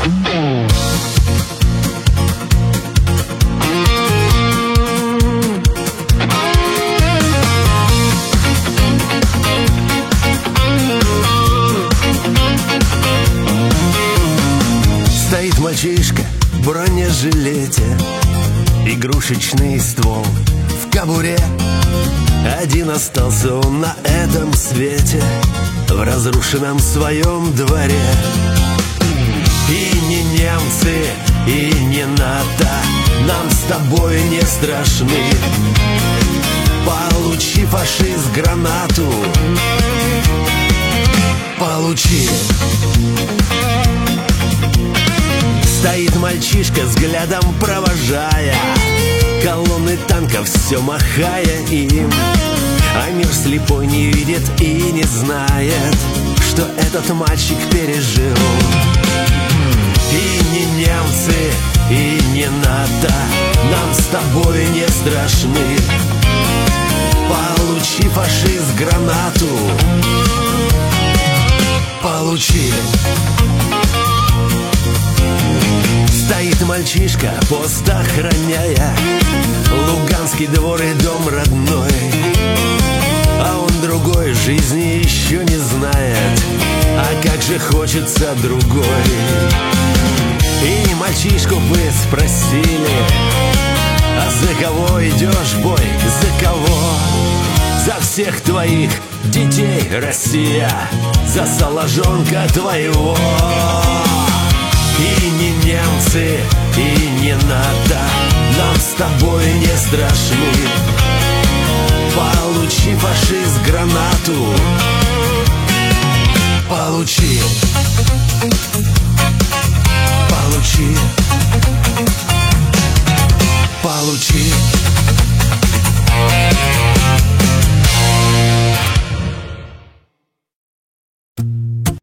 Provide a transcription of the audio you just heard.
Стоит мальчишка в бронежилете, игрушечный ствол в кобуре. Один остался он на этом свете, в разрушенном своем дворе. И не немцы, и не НАТО нам с тобой не страшны. Получи, фашист, гранату, получи. Стоит мальчишка, взглядом провожая колонны танков, все махая им. А мир слепой не видит и не знает, что этот мальчик пережил. И не немцы, и не НАТО нам с тобой не страшны. Получи, фашист, гранату, получи. Стоит мальчишка, пост охраняя Луганский двор и дом родной. А он другой жизни еще не знает, а как же хочется другой. И мальчишку бы спросили: а за кого идешь в бой, за кого? За всех твоих детей, Россия, за соложонка твоего. И не немцы, и не НАТО нам с тобой не страшны. Получи, фашист, гранату, получи.